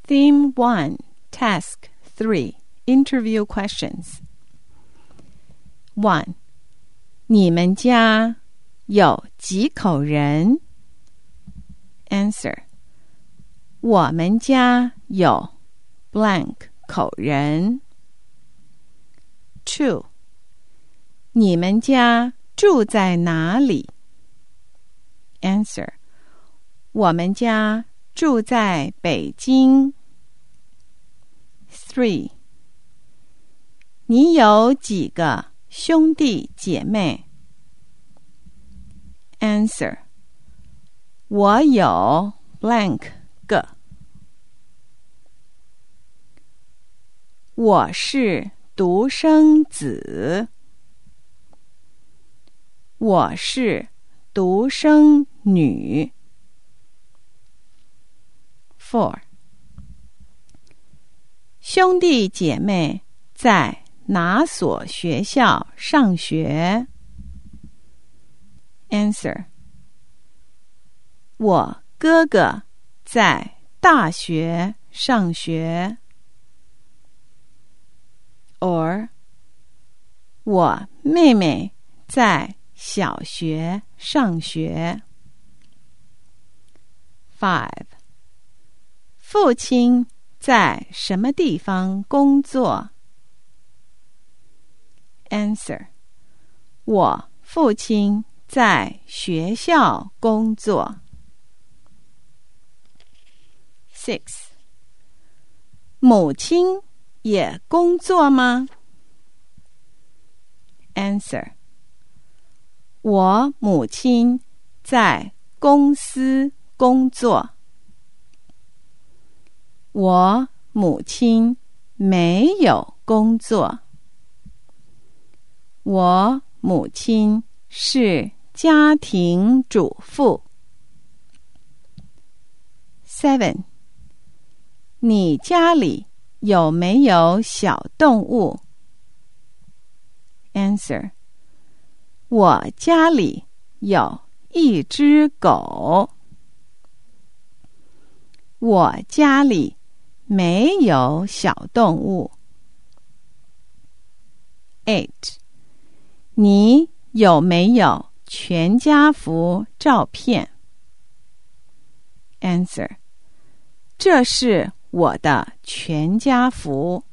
Theme 1, Task 3, Interview Questions. 1. 你们家有几口人？ Answer. 我们家有 blank 口人。 2. 你们家住在哪里？ Answer. 我们家住在北京。 3. 你有几个兄弟姐妹？ Answer. 我有 blank 个。我是独生子。我是独生女。 4. 兄弟姐妹在哪所学校上学？ Answer. 我哥哥在大学上学。 or 我妹妹在小学上学。 5. 父亲在什么地方工作？ Answer. 我父亲在学校工作。 6. 母亲也工作吗？ Answer. 我母亲在公司工作。我母亲没有工作。我母亲是家庭主妇。 7. 你家里有没有小动物？ Answer. 我家里有一只狗。我家里没有小动物。 8. 你有没有全家福照片？ Answer. 这是我的全家福。